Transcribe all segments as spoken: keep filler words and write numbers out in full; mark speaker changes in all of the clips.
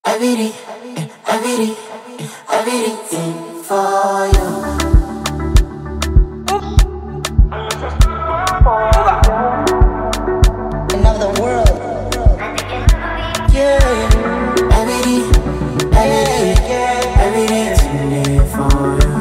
Speaker 1: Everything, everything, everything for you. Another world. Yeah. Everything, everything, everything for you.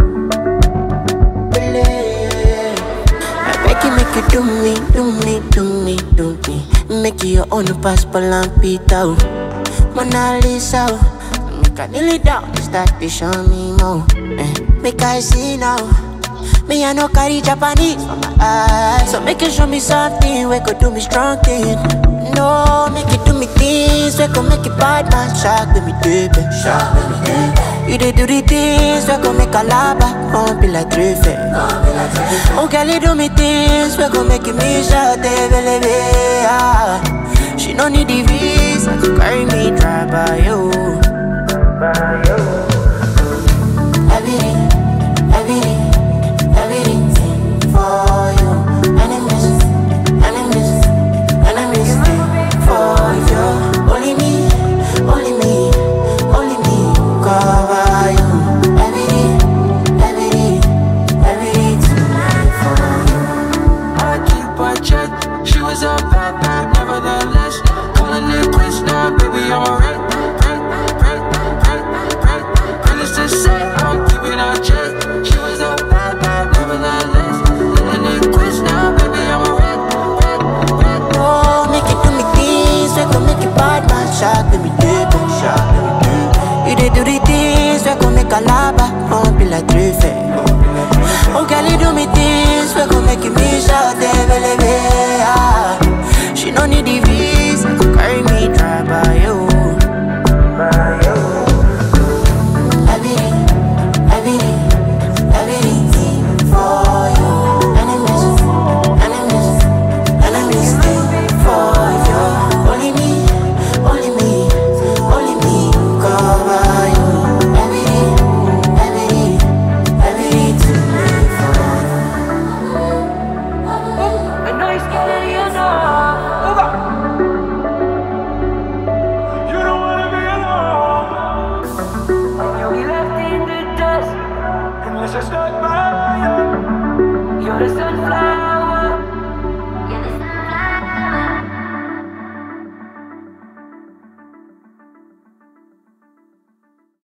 Speaker 1: I beg you, make you do me, do me, do me, do me. Make you your own passport and Peter. Mona Lisa, make I kneel it down, start to show me more. Eh, make I see now, me I no carry Japanese for my eyes. So make you show me something, we could do me strong thing. No, make you do me things, we could make it bad man shock with me baby. Shock with me baby. You dey do the things, we could make a lava, won't be like Drift. Oh girl, you do me things, we could make it me shout, baby. She no need the visa to carry me dry by you. By you. Everything, everything, everything for you. Enemies, enemies, enemies for you. Only me, only me, only me cover you. Everything, everything, everything for you.
Speaker 2: I keep her check. She was a bad bad, nevertheless. Calling it quits now, baby, I'm alright. Pray, pray, pray, pray, pray. Let's just say I'm keeping her check. She was a bad bad, nevertheless. Calling it quits now, baby, I'm alright.
Speaker 1: Oh, make it do me things, we gon' make it bad man shock with me baby. Shock with me baby. You dey do the things, we gon' make a lava, won't be like Drift. Oh girl, you do me things, we gon' make it me shout, baby. She no need the visa to carry me dry by you. By you. Everything, everything, everything for you. Enemies, enemies, enemies for you. Only me, only me, only me cover you. Everything, everything, everything for you.
Speaker 2: I know you're scared, you know.
Speaker 3: You don't wanna be alone
Speaker 2: You'll be left in the dust.
Speaker 3: unless I stuck by you.
Speaker 2: You're the sunflower.